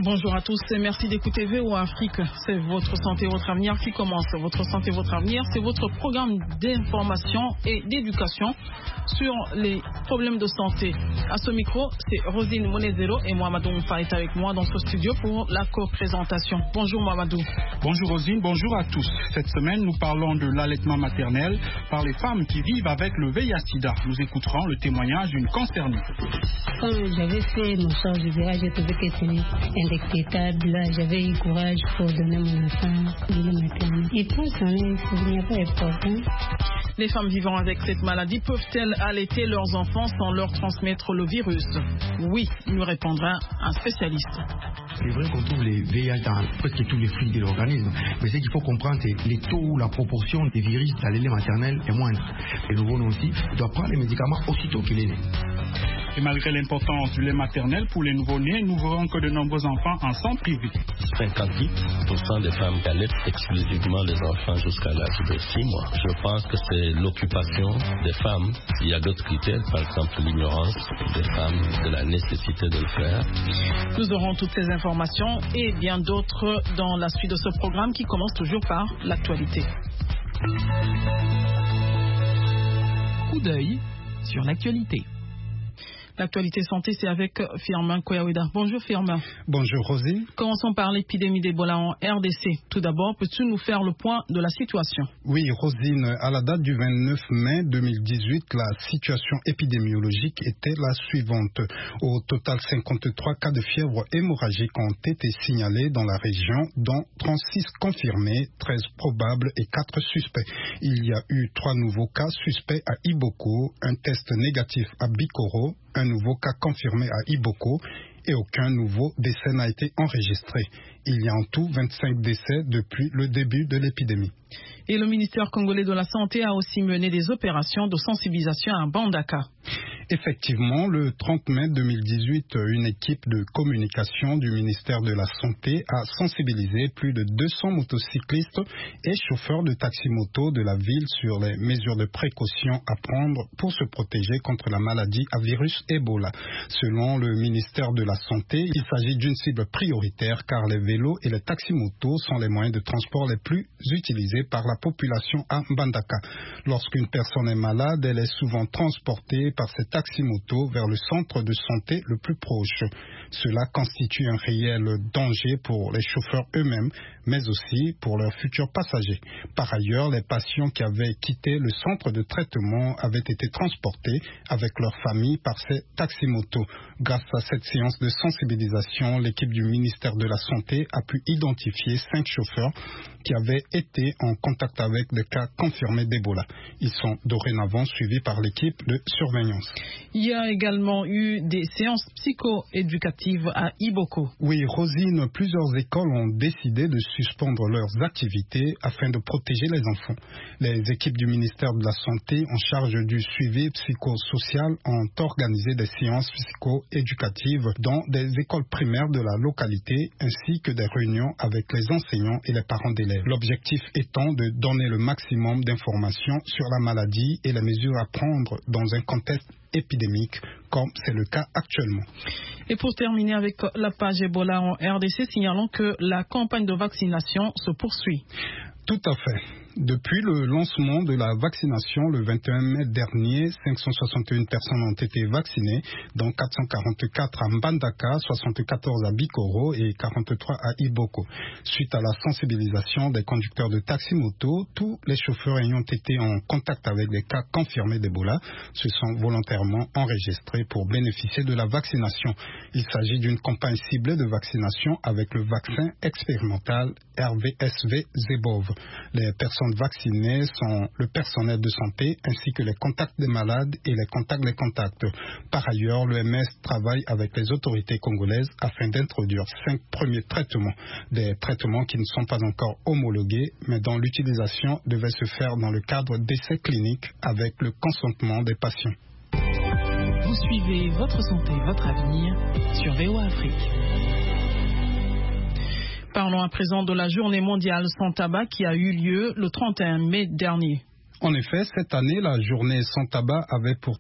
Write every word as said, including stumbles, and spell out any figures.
Bonjour à tous et merci d'écouter V O A Afrique. C'est votre santé, votre avenir qui commence. Votre santé, votre avenir, c'est votre programme d'information et d'éducation sur les problèmes de santé. À ce micro, c'est Rosine Monezero et Mohamedou Moufa est avec moi dans ce studio pour la co-présentation. Bonjour Mohamedou. Bonjour Rosine, bonjour à tous. Cette semaine, nous parlons de l'allaitement maternel par les femmes qui vivent avec le V I H sida. Nous écouterons le témoignage d'une concernée. Quand j'avais fait mon sort du V I H, j'ai trouvé que c'était indétectable. Là, j'avais eu courage pour donner mon enfant le maternel. Et puis, il n'y a pas de problème. Les femmes vivant avec cette maladie peuvent-elles allaiter leurs enfants sans leur transmettre le virus? Oui, nous répondra un spécialiste. C'est vrai qu'on trouve les V I H dans presque tous les fluides de l'organisme, mais ce qu'il faut comprendre, c'est que les taux, la proportion des virus dans le lait maternel est moindre. Le nouveau-né aussi doit prendre les médicaments aussitôt qu'il est né. Et malgré l'importance du lait maternel pour les nouveau-nés, nous verrons que de nombreux enfants en sont privés. cinquante-huit pour cent des femmes qui allaitent exclusivement les enfants jusqu'à l'âge de six mois. Je pense que c'est l'occupation des femmes. Il y a d'autres critères, par exemple l'ignorance des femmes de la nécessité de le faire. Nous aurons toutes ces informations et bien d'autres dans la suite de ce programme qui commence toujours par l'actualité. Coup d'œil sur l'actualité. L'actualité santé, c'est avec Firmin Koyaweda. Bonjour Firmin. Bonjour Rosine. Commençons par l'épidémie d'Ebola en R D C. Tout d'abord, peux-tu nous faire le point de la situation? Oui Rosine, à la date du vingt-neuf mai deux mille dix-huit, la situation épidémiologique était la suivante. Au total, cinquante-trois cas de fièvre hémorragique ont été signalés dans la région, dont trente-six confirmés, treize probables et quatre suspects. Il y a eu trois nouveaux cas suspects à Iboko, un test négatif à Bikoro, un nouveau cas confirmé à Iboko et aucun nouveau décès n'a été enregistré. Il y a en tout vingt-cinq décès depuis le début de l'épidémie. Et le ministère congolais de la Santé a aussi mené des opérations de sensibilisation à Mbandaka. Effectivement, le trente mai deux mille dix-huit, une équipe de communication du ministère de la Santé a sensibilisé plus de deux cents motocyclistes et chauffeurs de taxi-moto de la ville sur les mesures de précaution à prendre pour se protéger contre la maladie à virus Ebola. Selon le ministère de la Santé, il s'agit d'une cible prioritaire car les vélos et les taxi-motos sont les moyens de transport les plus utilisés par la population à Mbandaka. Lorsqu'une personne est malade, elle est souvent transportée par ses taxi-motos vers le centre de santé le plus proche. Cela constitue un réel danger pour les chauffeurs eux-mêmes, mais aussi pour leurs futurs passagers. Par ailleurs, les patients qui avaient quitté le centre de traitement avaient été transportés avec leur famille par ces taxi-motos. Grâce à cette séance de sensibilisation, l'équipe du ministère de la Santé a pu identifier cinq chauffeurs qui avaient été en contact avec des cas confirmés d'Ebola. Ils sont dorénavant suivis par l'équipe de surveillance. Il y a également eu des séances psycho-éducatives à Iboko. Oui, Rosine, plusieurs écoles ont décidé de suspendre leurs activités afin de protéger les enfants. Les équipes du ministère de la Santé en charge du suivi psychosocial ont organisé des séances psycho-éducatives dans des écoles primaires de la localité ainsi que des réunions avec les enseignants et les parents d'élèves. L'objectif étant de donner le maximum d'informations sur la maladie et les mesures à prendre dans un contexte épidémique, comme c'est le cas actuellement. Et pour terminer avec la page Ebola en R D C, signalons que la campagne de vaccination se poursuit. Tout à fait. Depuis le lancement de la vaccination le vingt et un mai dernier, cinq cent soixante et une personnes ont été vaccinées, dont quatre cent quarante-quatre à Mbandaka, soixante-quatorze à Bikoro et quarante-trois à Iboko. Suite à la sensibilisation des conducteurs de taxi-moto, tous les chauffeurs ayant été en contact avec des cas confirmés d'Ebola se sont volontairement enregistrés pour bénéficier de la vaccination. Il s'agit d'une campagne ciblée de vaccination avec le vaccin expérimental R V S V Zebov. Les personnes vaccinées sont le personnel de santé ainsi que les contacts des malades et les contacts des contacts. Par ailleurs, l'O M S travaille avec les autorités congolaises afin d'introduire cinq premiers traitements. Des traitements qui ne sont pas encore homologués, mais dont l'utilisation devait se faire dans le cadre d'essais cliniques avec le consentement des patients. Vous suivez Votre Santé, Votre Avenir sur V O A Afrique. Parlons à présent de la journée mondiale sans tabac qui a eu lieu le trente et un mai dernier. En effet, cette année, la journée sans tabac avait pour